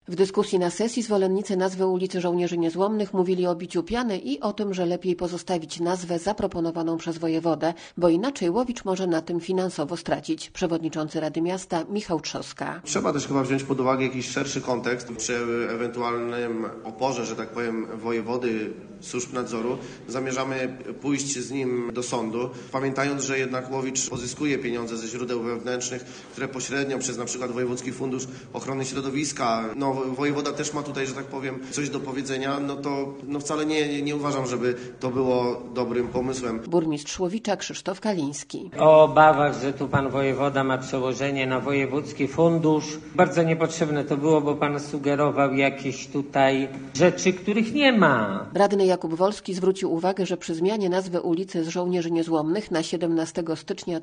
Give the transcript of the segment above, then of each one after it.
W dyskusji na sesji zwolennicy nazwy ulicy Żołnierzy Niezłomnych mówili o biciu piany i o tym, że lepiej pozostawić nazwę zaproponowaną przez wojewodę, bo inaczej Łowicz może na tym finansowo stracić. Przewodniczący Rady Miasta Michał Trzoska. Trzeba też chyba wziąć pod uwagę jakiś szerszy kontekst. Przy ewentualnym oporze, że tak powiem, wojewody, służb nadzoru, zamierzamy pójść z nim do sądu, pamiętając, że jednak Łowicz pozyskuje pieniądze ze źródeł wewnętrznych, które pośrednio przez na przykład Wojewódzki Fundusz Ochrony Środowiska, wojewoda też ma tutaj, że tak powiem, coś do powiedzenia, to wcale nie uważam, żeby to było dobrym pomysłem. Burmistrz Łowicza Krzysztof Kaliński. O obawach, że tu pan wojewoda ma przełożenie na Wojewódzki Fundusz. Bardzo niepotrzebne to było, bo pan sugerował jakieś tutaj rzeczy, których nie ma. Radny Jakub Wolski zwrócił uwagę, że przy zmianie nazwy ulicy z Żołnierzy Niezłomnych na 17 stycznia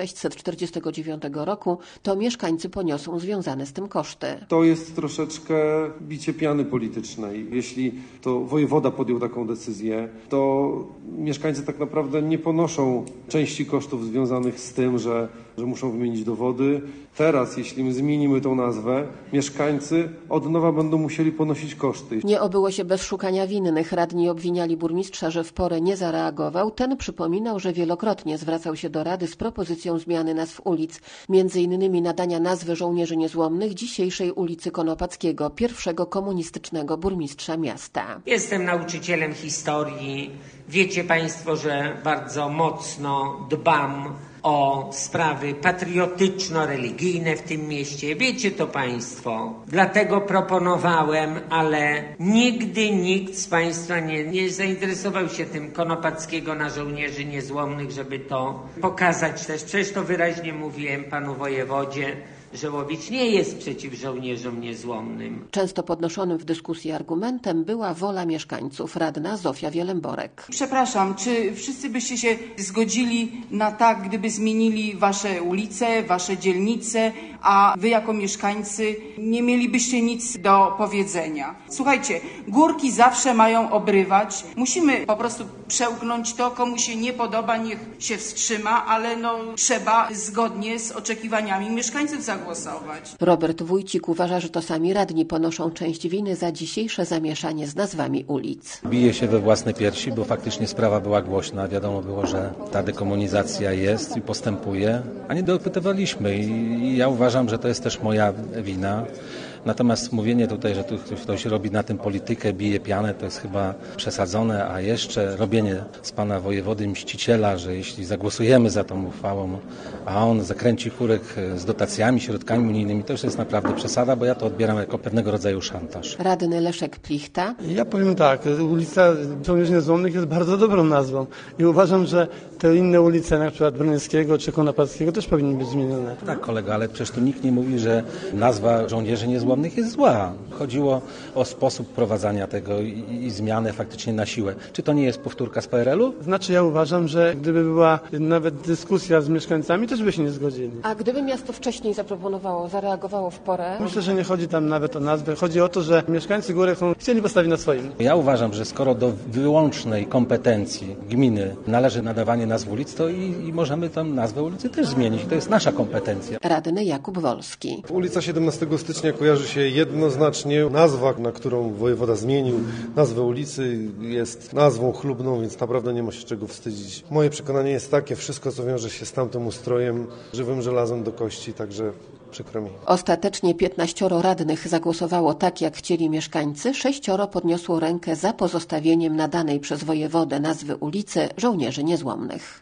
1649 roku to mieszkańcy poniosą związane z tym koszty. To jest troszeczkę bicie piany politycznej. Jeśli to wojewoda podjął taką decyzję, to mieszkańcy tak naprawdę nie ponoszą części kosztów związanych z tym, że muszą wymienić dowody. Teraz, jeśli my zmienimy tą nazwę, mieszkańcy od nowa będą musieli ponosić koszty. Nie obyło się bez szukania winnych. Radni obwiniali burmistrza, że w porę nie zareagował. Ten przypominał, że wielokrotnie zwracał się do Rady z propozycją zmiany nazw ulic, m.in. nadania nazwy Żołnierzy Niezłomnych dzisiejszej ulicy Konopackiego, pierwszego komunistycznego burmistrza miasta. Jestem nauczycielem historii. Wiecie państwo, że bardzo mocno dbam o sprawy patriotyczno-religijne w tym mieście. Wiecie to państwo. Dlatego proponowałem, ale nigdy nikt z państwa nie zainteresował się tym Konopackiego na Żołnierzy Niezłomnych, żeby to pokazać też. Przecież to wyraźnie mówiłem panu wojewodzie, że Łowicz nie jest przeciw żołnierzom niezłomnym. Często podnoszonym w dyskusji argumentem była wola mieszkańców. Radna Zofia Wielemborek. Przepraszam, czy wszyscy byście się zgodzili na tak, gdyby zmienili wasze ulice, wasze dzielnice, a wy jako mieszkańcy nie mielibyście nic do powiedzenia? Słuchajcie, górki zawsze mają obrywać. Musimy po prostu przełknąć to, komu się nie podoba, niech się wstrzyma, ale trzeba zgodnie z oczekiwaniami mieszkańców zagłosować. Robert Wójcik uważa, że to sami radni ponoszą część winy za dzisiejsze zamieszanie z nazwami ulic. Bije się we własne piersi, bo faktycznie sprawa była głośna. Wiadomo było, że ta dekomunizacja jest i postępuje, a nie dopytywaliśmy. I ja uważam, że to jest też moja wina. Natomiast mówienie tutaj, że tu ktoś robi na tym politykę, bije pianę, to jest chyba przesadzone, a jeszcze robienie z pana wojewody mściciela, że jeśli zagłosujemy za tą uchwałą, a on zakręci chórek z dotacjami, środkami unijnymi, to już jest naprawdę przesada, bo ja to odbieram jako pewnego rodzaju szantaż. Radny Leszek Plichta. Ja powiem tak, ulica Żołnierzy Niezłomnych jest bardzo dobrą nazwą i uważam, że te inne ulice, na przykład Broniewskiego czy Konopackiego, też powinny być zmienione. Tak, kolego, ale przecież tu nikt nie mówi, że nazwa Żołnierzy Niezłomnych jest zła. Chodziło o sposób prowadzenia tego i zmianę faktycznie na siłę. Czy to nie jest powtórka z PRL-u? Znaczy ja uważam, że gdyby była nawet dyskusja z mieszkańcami, też by się nie zgodzili. A gdyby miasto wcześniej zareagowało w porę? Myślę, że nie chodzi tam nawet o nazwę. Chodzi o to, że mieszkańcy Górek chcieli postawić na swoim. Ja uważam, że skoro do wyłącznej kompetencji gminy należy nadawanie nazw ulic, to i możemy tę nazwę ulicy też zmienić. To jest nasza kompetencja. Radny Jakub Wolski. Ulica 17 stycznia kojarzy się jednoznacznie. Nazwa, na którą wojewoda zmienił nazwę ulicy, jest nazwą chlubną, więc naprawdę nie ma się czego wstydzić. Moje przekonanie jest takie, wszystko co wiąże się z tamtym ustrojem, żywym żelazem do kości, także przykro mi. Ostatecznie 15 radnych zagłosowało tak, jak chcieli mieszkańcy. 6 podniosło rękę za pozostawieniem nadanej przez wojewodę nazwy ulicy Żołnierzy Niezłomnych.